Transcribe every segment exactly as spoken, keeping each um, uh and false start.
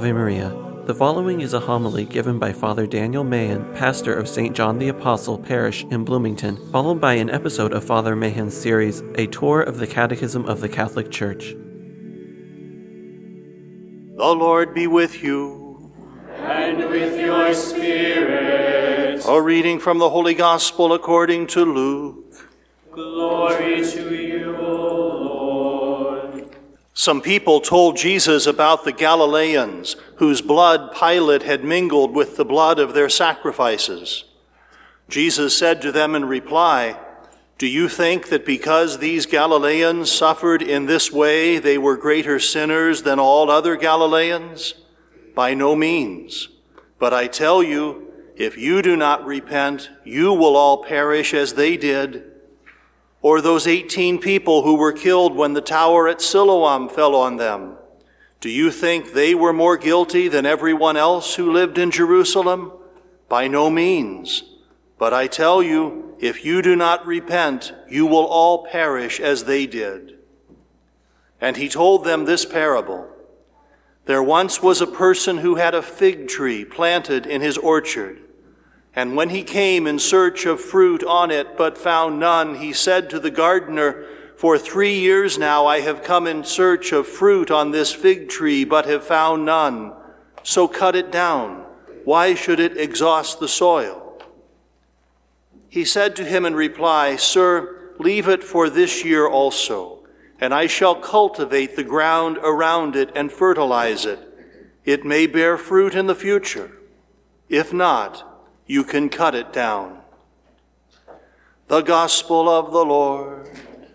Ave Maria. The following is a homily given by Father Daniel Mahan, pastor of Saint John the Apostle Parish in Bloomington, followed by an episode of Father Mahan's series, A Tour of the Catechism of the Catholic Church. The Lord be with you. And with your spirit. A reading from the Holy Gospel according to Luke. Glory to you, O Lord. Some people told Jesus about the Galileans, whose blood Pilate had mingled with the blood of their sacrifices. Jesus said to them in reply, "Do you think that because these Galileans suffered in this way, they were greater sinners than all other Galileans? By no means. But I tell you, if you do not repent, you will all perish as they did. Or those eighteen people who were killed when the tower at Siloam fell on them. Do you think they were more guilty than everyone else who lived in Jerusalem? By no means. But I tell you, if you do not repent, you will all perish as they did." And he told them this parable. There once was a person who had a fig tree planted in his orchard. And when he came in search of fruit on it, but found none, he said to the gardener, "For three years now I have come in search of fruit on this fig tree, but have found none. So cut it down. Why should it exhaust the soil?" He said to him in reply, "Sir, leave it for this year also, and I shall cultivate the ground around it and fertilize it. It may bear fruit in the future. If not, you can cut it down." The Gospel of the Lord.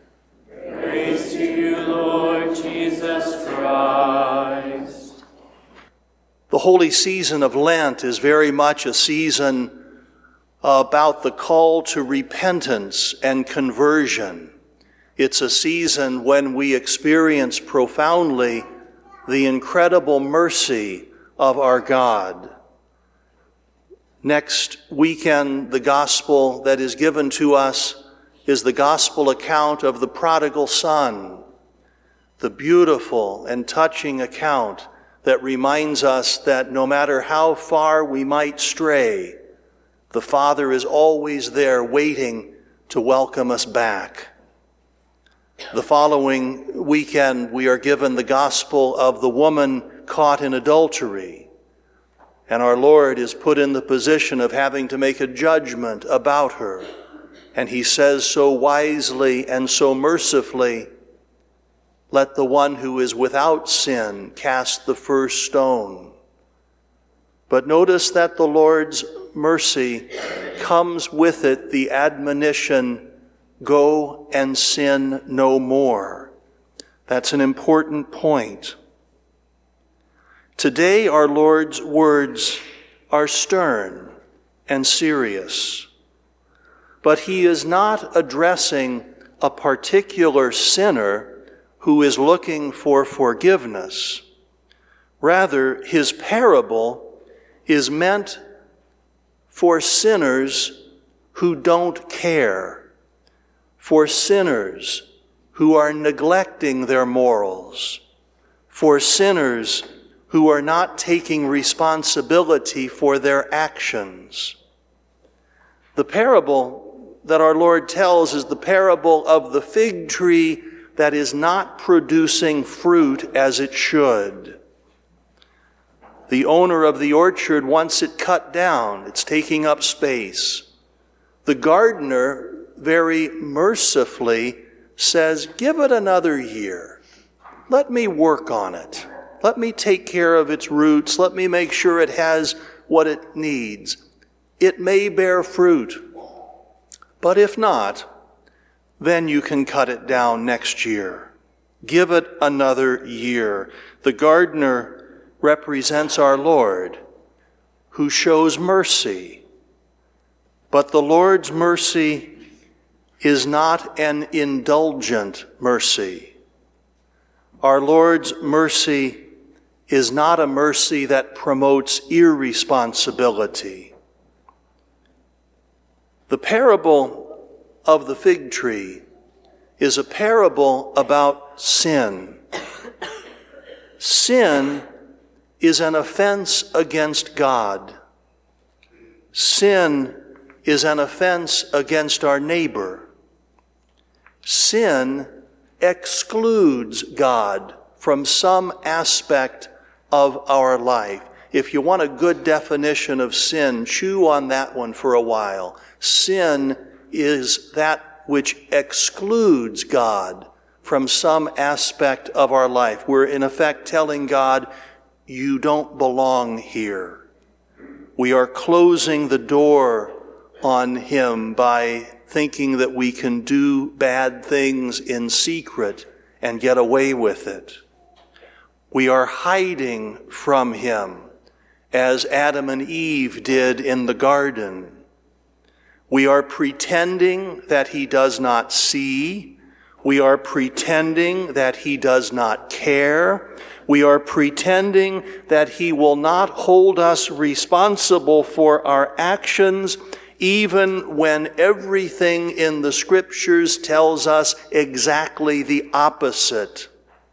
Praise to you, Lord Jesus Christ. The holy season of Lent is very much a season about the call to repentance and conversion. It's a season when we experience profoundly the incredible mercy of our God. Next weekend, the gospel that is given to us is the gospel account of the prodigal son, the beautiful and touching account that reminds us that no matter how far we might stray, the Father is always there waiting to welcome us back. The following weekend, we are given the gospel of the woman caught in adultery. And our Lord is put in the position of having to make a judgment about her. And he says so wisely and so mercifully, "Let the one who is without sin cast the first stone." But notice that the Lord's mercy comes with it the admonition, "Go and sin no more." That's an important point. Today, our Lord's words are stern and serious, but he is not addressing a particular sinner who is looking for forgiveness. Rather, his parable is meant for sinners who don't care, for sinners who are neglecting their morals, for sinners who are not taking responsibility for their actions. The parable that our Lord tells is the parable of the fig tree that is not producing fruit as it should. The owner of the orchard wants it cut down. It's taking up space. The gardener very mercifully says, "Give it another year. Let me work on it. Let me take care of its roots. Let me make sure it has what it needs. It may bear fruit. But if not, then you can cut it down next year. Give it another year." The gardener represents our Lord, who shows mercy. But the Lord's mercy is not an indulgent mercy. Our Lord's mercy is not a mercy that promotes irresponsibility. The parable of the fig tree is a parable about sin. Sin is an offense against God. Sin is an offense against our neighbor. Sin excludes God from some aspect of our life. If you want a good definition of sin, chew on that one for a while. Sin is that which excludes God from some aspect of our life. We're in effect telling God, you don't belong here. We are closing the door on him by thinking that we can do bad things in secret and get away with it. We are hiding from him, as Adam and Eve did in the garden. We are pretending that he does not see. We are pretending that he does not care. We are pretending that he will not hold us responsible for our actions, even when everything in the scriptures tells us exactly the opposite.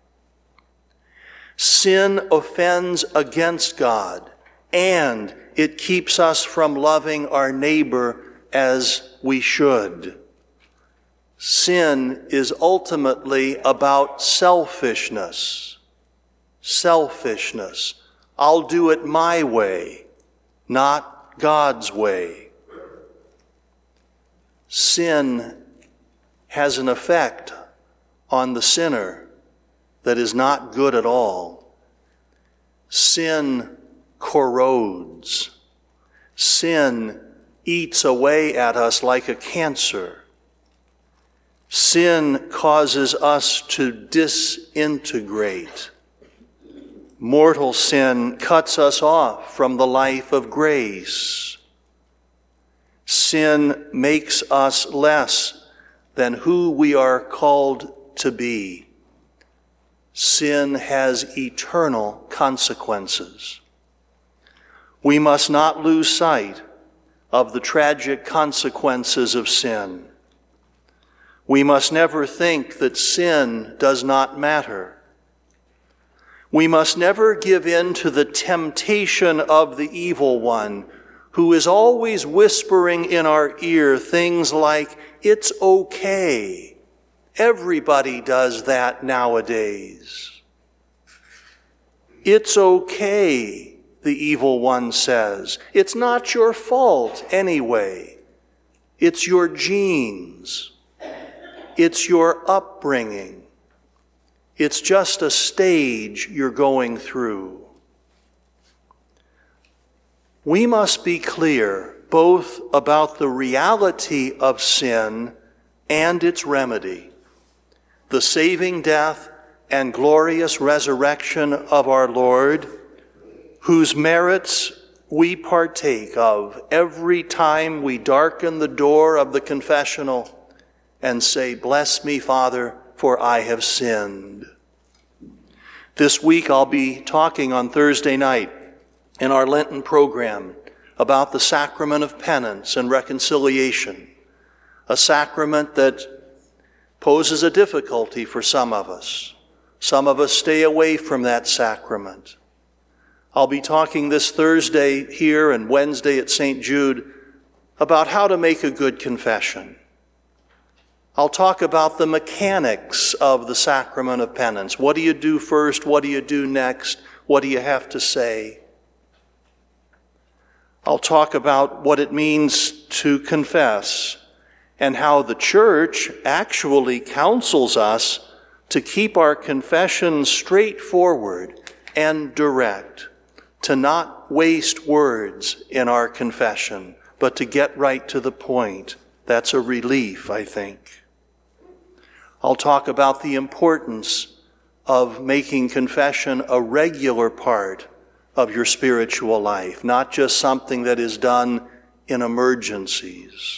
Sin offends against God, and it keeps us from loving our neighbor as we should. Sin is ultimately about selfishness. Selfishness. I'll do it my way, not God's way. Sin has an effect on the sinner that is not good at all. Sin corrodes. Sin eats away at us like a cancer. Sin causes us to disintegrate. Mortal sin cuts us off from the life of grace. Sin makes us less than who we are called to be. Sin has eternal consequences. We must not lose sight of the tragic consequences of sin. We must never think that sin does not matter. We must never give in to the temptation of the evil one, who is always whispering in our ear things like, it's okay. Everybody does that nowadays. It's okay, the evil one says. It's not your fault anyway. It's your genes. It's your upbringing. It's just a stage you're going through. We must be clear both about the reality of sin and its remedy, the saving death and glorious resurrection of our Lord, whose merits we partake of every time we darken the door of the confessional and say, "Bless me, Father, for I have sinned." This week I'll be talking on Thursday night in our Lenten program about the sacrament of penance and reconciliation, a sacrament that poses a difficulty for some of us. Some of us stay away from that sacrament. I'll be talking this Thursday here and Wednesday at Saint Jude about how to make a good confession. I'll talk about the mechanics of the sacrament of penance. What do you do first? What do you do next? What do you have to say? I'll talk about what it means to confess and how the church actually counsels us to keep our confession straightforward and direct, to not waste words in our confession, but to get right to the point. That's a relief, I think. I'll talk about the importance of making confession a regular part of your spiritual life, not just something that is done in emergencies.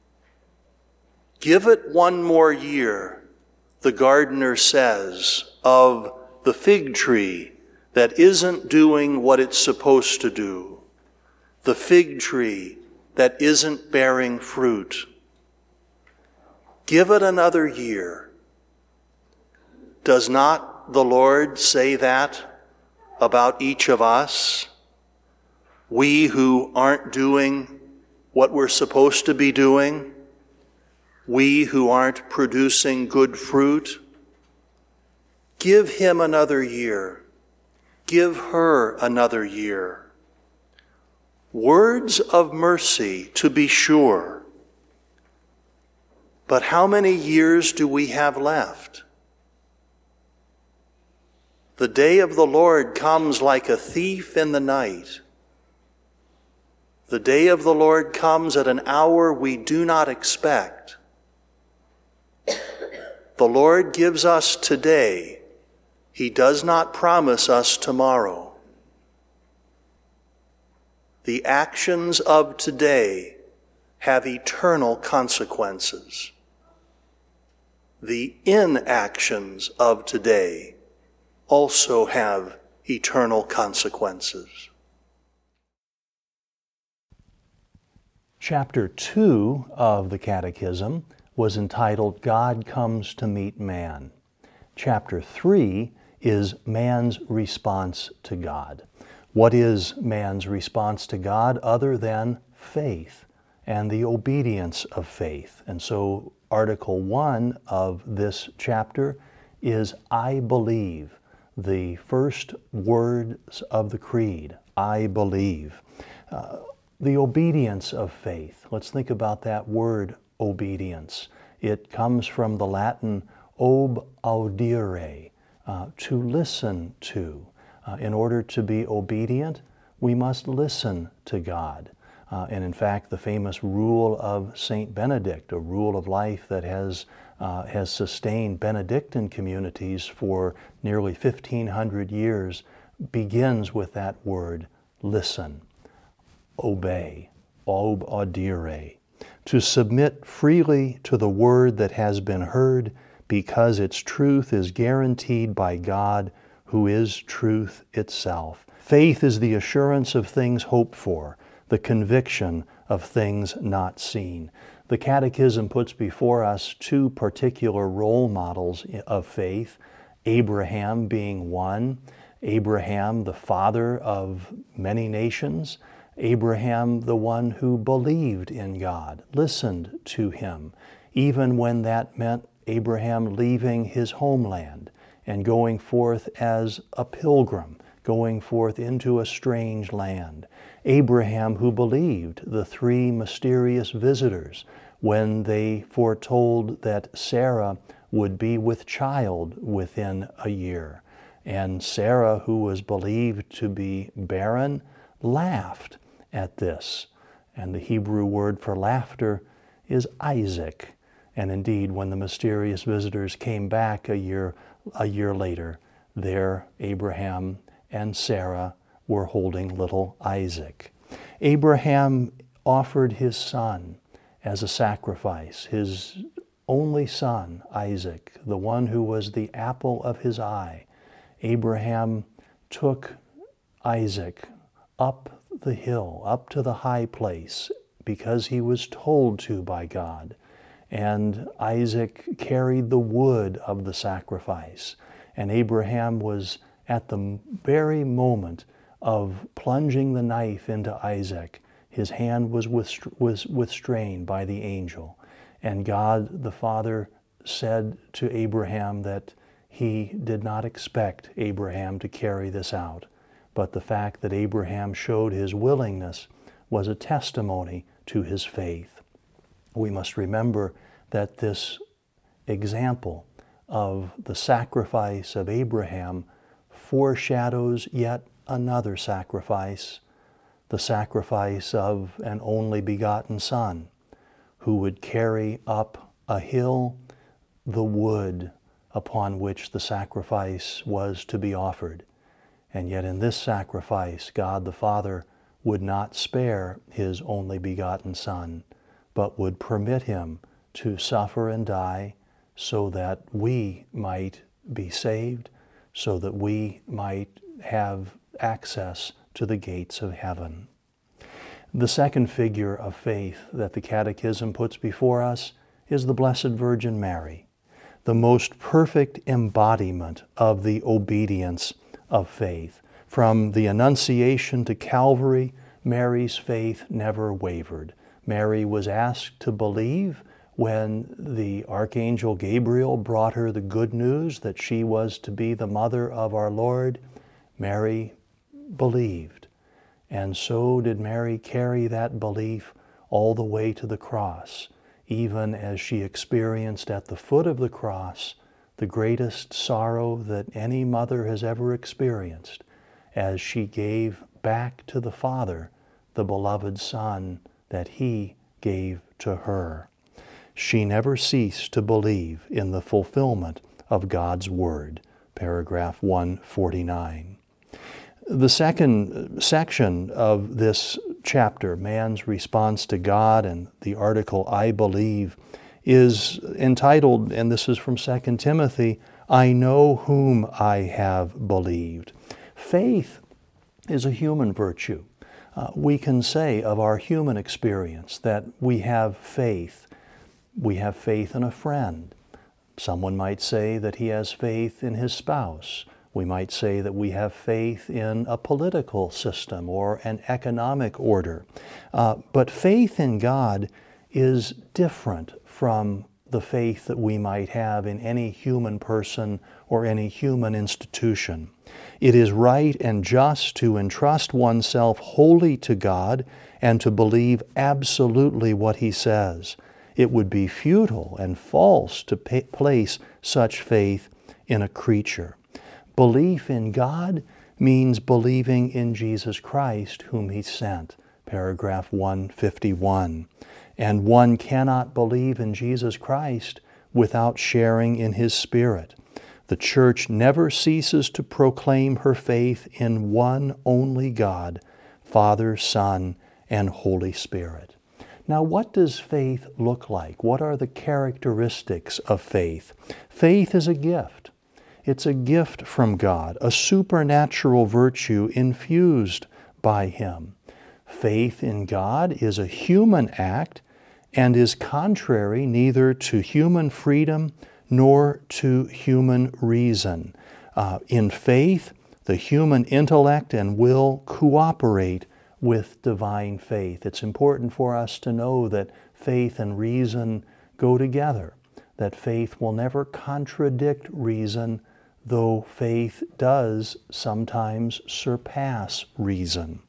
Give it one more year, the gardener says, of the fig tree that isn't doing what it's supposed to do, the fig tree that isn't bearing fruit. Give it another year. Does not the Lord say that about each of us, we who aren't doing what we're supposed to be doing, we who aren't producing good fruit. Give him another year. Give her another year. Words of mercy, to be sure. But how many years do we have left? The day of the Lord comes like a thief in the night. The day of the Lord comes at an hour we do not expect. The Lord gives us today. He does not promise us tomorrow. The actions of today have eternal consequences. The inactions of today also have eternal consequences. Chapter two of the Catechism was entitled God Comes to Meet Man. Chapter three is man's response to God. What is man's response to God other than faith and the obedience of faith? And so Article one of this chapter is I believe, the first words of the Creed, I believe. Uh, the obedience of faith. Let's think about that word, obedience. It comes from the Latin ob audire, uh, to listen to. Uh, in order to be obedient, we must listen to God. Uh, and in fact, the famous rule of Saint Benedict, a rule of life that has uh, has sustained Benedictine communities for nearly fifteen hundred years, begins with that word, listen, obey, ob audire, to submit freely to the word that has been heard, because its truth is guaranteed by God, who is truth itself. Faith is the assurance of things hoped for, the conviction of things not seen. The Catechism puts before us two particular role models of faith, Abraham being one, Abraham the father of many nations, Abraham the one who believed in God, listened to him, even when that meant Abraham leaving his homeland and going forth as a pilgrim, going forth into a strange land. Abraham who believed the three mysterious visitors when they foretold that Sarah would be with child within a year. And Sarah, who was believed to be barren, laughed at this. And the Hebrew word for laughter is Isaac. And indeed, when the mysterious visitors came back a year, a year later, there Abraham and Sarah were holding little Isaac. Abraham offered his son as a sacrifice, his only son, Isaac, the one who was the apple of his eye. Abraham took Isaac up the hill, up to the high place, because he was told to by God. And Isaac carried the wood of the sacrifice. And Abraham was at the very moment of plunging the knife into Isaac. His hand was was restrained by the angel. And God the Father said to Abraham that he did not expect Abraham to carry this out. But the fact that Abraham showed his willingness was a testimony to his faith. We must remember that this example of the sacrifice of Abraham foreshadows yet another sacrifice, the sacrifice of an only begotten Son, who would carry up a hill the wood upon which the sacrifice was to be offered. And yet in this sacrifice, God the Father would not spare his only begotten Son, but would permit him to suffer and die so that we might be saved, so that we might have access to the gates of heaven. The second figure of faith that the Catechism puts before us is the Blessed Virgin Mary, the most perfect embodiment of the obedience of faith. From the Annunciation to Calvary, Mary's faith never wavered. Mary was asked to believe when the Archangel Gabriel brought her the good news that she was to be the mother of our Lord. Mary believed. And so did Mary carry that belief all the way to the cross, even as she experienced at the foot of the cross the greatest sorrow that any mother has ever experienced, as she gave back to the Father the beloved Son that He gave to her. She never ceased to believe in the fulfillment of God's Word. Paragraph one forty-nine. The second section of this chapter, man's response to God, and the article I believe, is entitled, and this is from Second Timothy, I know whom I have believed. Faith is a human virtue. Uh, we can say of our human experience that we have faith. We have faith in a friend. Someone might say that he has faith in his spouse. We might say that we have faith in a political system or an economic order. Uh, but faith in God is different from the faith that we might have in any human person or any human institution. It is right and just to entrust oneself wholly to God and to believe absolutely what He says. It would be futile and false to pay, place such faith in a creature. Belief in God means believing in Jesus Christ, whom He sent. Paragraph one fifty-one. And one cannot believe in Jesus Christ without sharing in His Spirit. The Church never ceases to proclaim her faith in one only God, Father, Son, and Holy Spirit. Now, what does faith look like? What are the characteristics of faith? Faith is a gift. It's a gift from God, a supernatural virtue infused by Him. Faith in God is a human act and is contrary neither to human freedom nor to human reason. Uh, in faith, the human intellect and will cooperate with divine faith. It's important for us to know that faith and reason go together, that faith will never contradict reason, though faith does sometimes surpass reason.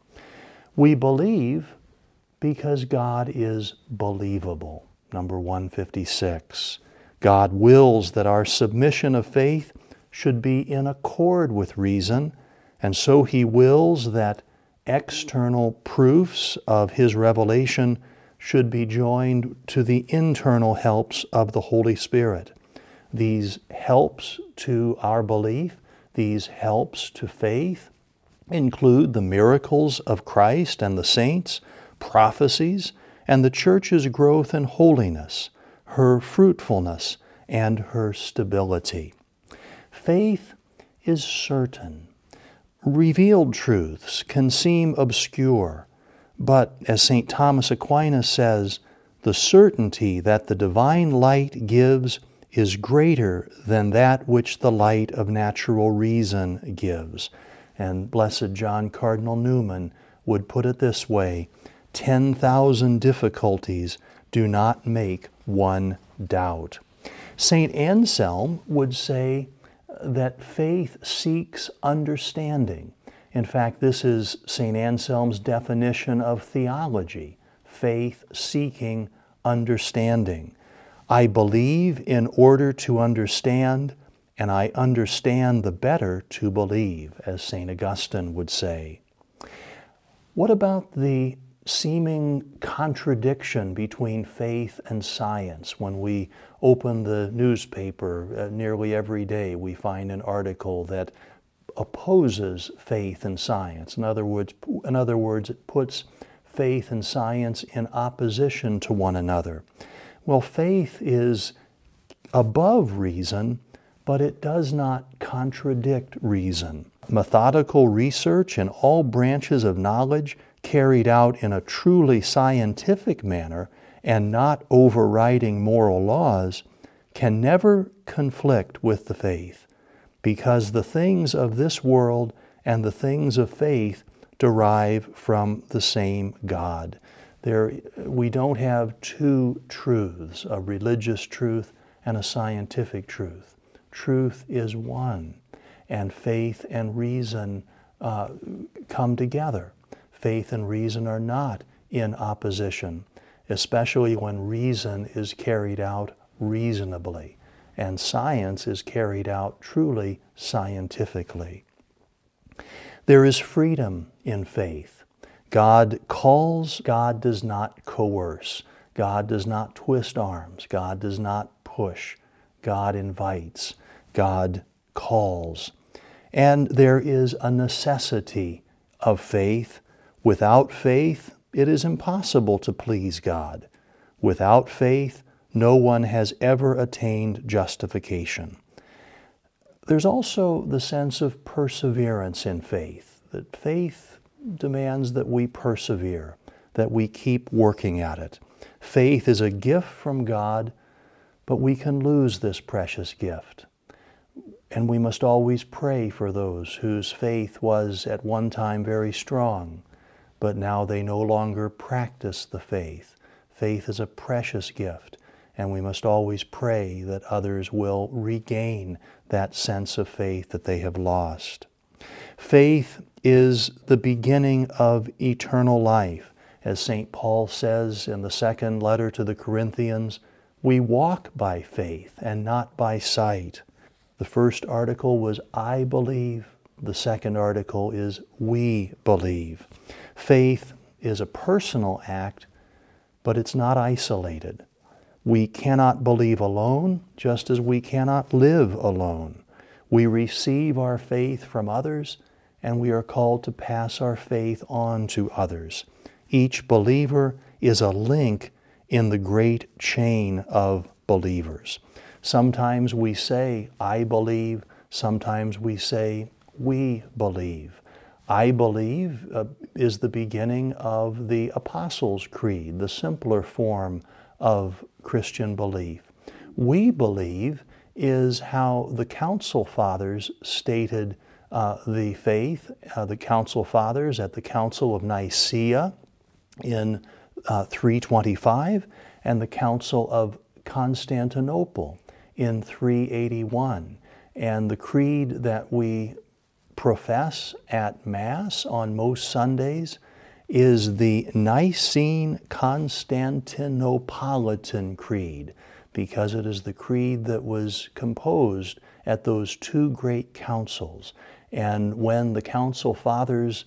We believe because God is believable. Number one fifty-six. God wills that our submission of faith should be in accord with reason, and so He wills that external proofs of His revelation should be joined to the internal helps of the Holy Spirit. These helps to our belief, these helps to faith, include the miracles of Christ and the saints, prophecies, and the Church's growth in holiness, her fruitfulness, and her stability. Faith is certain. Revealed truths can seem obscure, but as Saint Thomas Aquinas says, the certainty that the divine light gives is greater than that which the light of natural reason gives. And Blessed John Cardinal Newman would put it this way, ten thousand difficulties do not make one doubt. Saint Anselm would say that faith seeks understanding. In fact, this is Saint Anselm's definition of theology, faith seeking understanding. I believe in order to understand, and I understand the better to believe, as Saint Augustine would say. What about the seeming contradiction between faith and science? When we open the newspaper uh, nearly every day, we find an article that opposes faith and science. In other words, in other words, it puts faith and science in opposition to one another. Well, faith is above reason, but it does not contradict reason. Methodical research in all branches of knowledge carried out in a truly scientific manner and not overriding moral laws can never conflict with the faith, because the things of this world and the things of faith derive from the same God. There, we don't have two truths, a religious truth and a scientific truth. Truth is one, and faith and reason uh, come together. Faith and reason are not in opposition, especially when reason is carried out reasonably, and science is carried out truly scientifically. There is freedom in faith. God calls, God does not coerce. God does not twist arms. God does not push. God invites. God calls. And there is a necessity of faith. Without faith, it is impossible to please God. Without faith, no one has ever attained justification. There's also the sense of perseverance in faith, that faith demands that we persevere, that we keep working at it. Faith is a gift from God, but we can lose this precious gift. And we must always pray for those whose faith was at one time very strong, but now they no longer practice the faith. Faith is a precious gift, and we must always pray that others will regain that sense of faith that they have lost. Faith is the beginning of eternal life. As Saint Paul says in the second letter to the Corinthians, we walk by faith and not by sight. The first article was I believe. The second article is we believe. Faith is a personal act, but it's not isolated. We cannot believe alone, just as we cannot live alone. We receive our faith from others, and we are called to pass our faith on to others. Each believer is a link in the great chain of believers. Sometimes we say, I believe. Sometimes we say, we believe. I believe uh, is the beginning of the Apostles' Creed, the simpler form of Christian belief. We believe is how the Council Fathers stated uh, the faith. Uh, the Council Fathers at the Council of Nicaea in uh, three twenty-five and the Council of Constantinople in three eighty-one. And the creed that we profess at Mass on most Sundays is the Nicene Constantinopolitan Creed, because it is the creed that was composed at those two great councils. And when the Council Fathers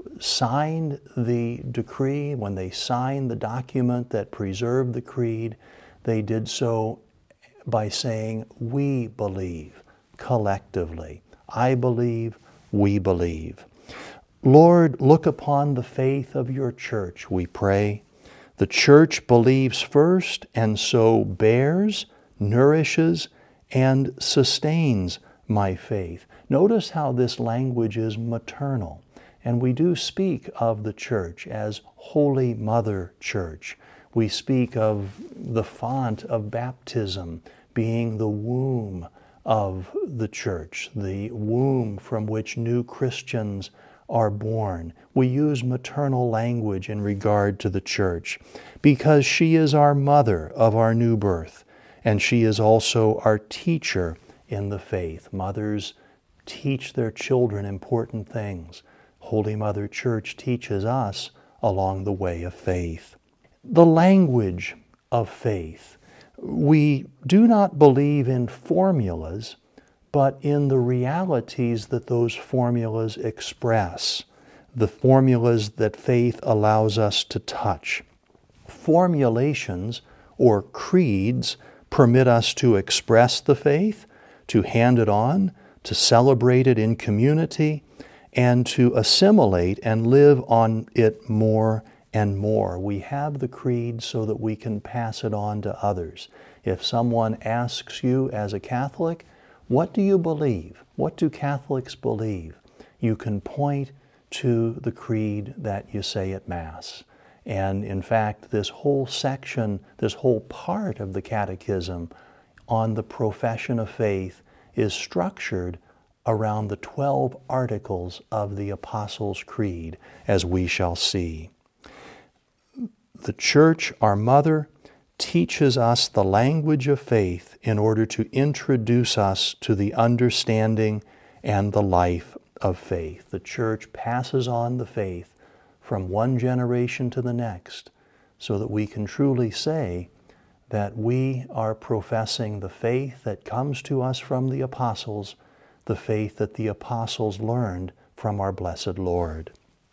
signed the decree, when they signed the document that preserved the creed, they did so by saying, we believe collectively. I believe, we believe. Lord, look upon the faith of your church, we pray. The church believes first, and so bears, nourishes, and sustains my faith. Notice how this language is maternal. And we do speak of the church as Holy Mother Church. We speak of the font of baptism being the womb of the church, the womb from which new Christians are born. We use maternal language in regard to the church because she is our mother of our new birth, and she is also our teacher in the faith. Mothers teach their children important things. Holy Mother Church teaches us along the way of faith. The language of faith. We do not believe in formulas, but in the realities that those formulas express, the formulas that faith allows us to touch. Formulations or creeds permit us to express the faith, to hand it on, to celebrate it in community, and to assimilate and live on it more and more. We have the creed so that we can pass it on to others. If someone asks you as a Catholic, what do you believe? What do Catholics believe? You can point to the creed that you say at Mass. And in fact, this whole section, this whole part of the Catechism on the profession of faith is structured around the twelve articles of the Apostles' Creed, as we shall see. The Church, our mother, teaches us the language of faith in order to introduce us to the understanding and the life of faith. The Church passes on the faith from one generation to the next so that we can truly say that we are professing the faith that comes to us from the apostles, the faith that the apostles learned from our blessed Lord.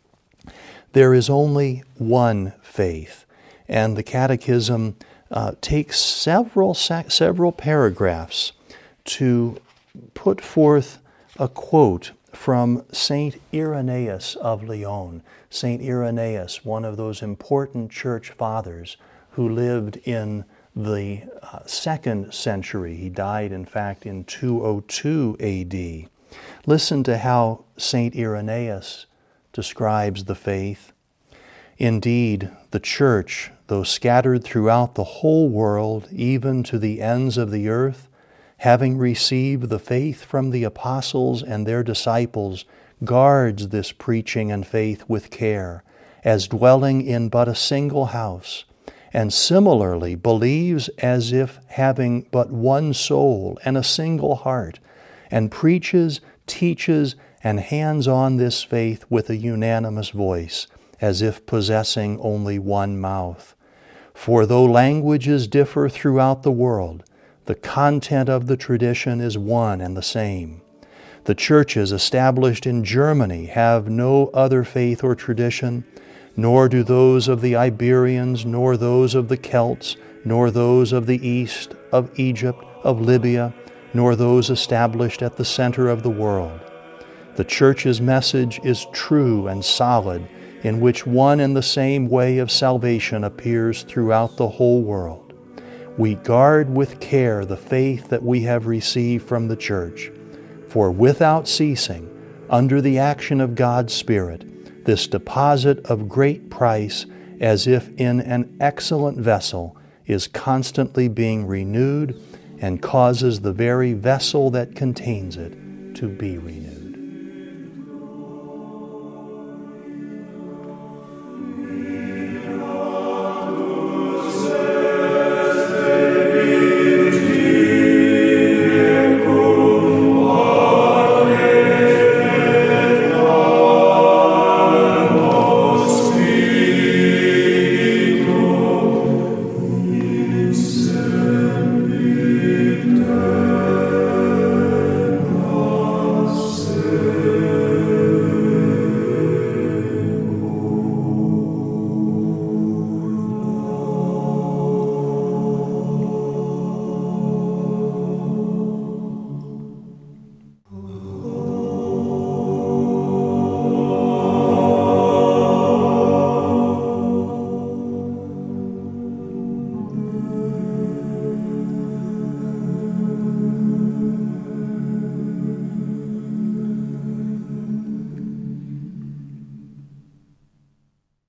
There is only one faith, and the Catechism uh, takes several, several paragraphs to put forth a quote from Saint Irenaeus of Lyon. Saint Irenaeus, one of those important church fathers who lived in the uh, second century. He died, in fact, in two oh two A D. Listen to how Saint Irenaeus describes the faith. Indeed, the Church, though scattered throughout the whole world, even to the ends of the earth, having received the faith from the apostles and their disciples, guards this preaching and faith with care, as dwelling in but a single house, and similarly believes as if having but one soul and a single heart, and preaches, teaches, and hands on this faith with a unanimous voice, as if possessing only one mouth. For though languages differ throughout the world, the content of the tradition is one and the same. The churches established in Germany have no other faith or tradition, nor do those of the Iberians, nor those of the Celts, nor those of the east, of Egypt, of Libya, nor those established at the center of the world. The Church's message is true and solid, in which one and the same way of salvation appears throughout the whole world. We guard with care the faith that we have received from the Church, for without ceasing, under the action of God's Spirit, this deposit of great price, as if in an excellent vessel, is constantly being renewed and causes the very vessel that contains it to be renewed.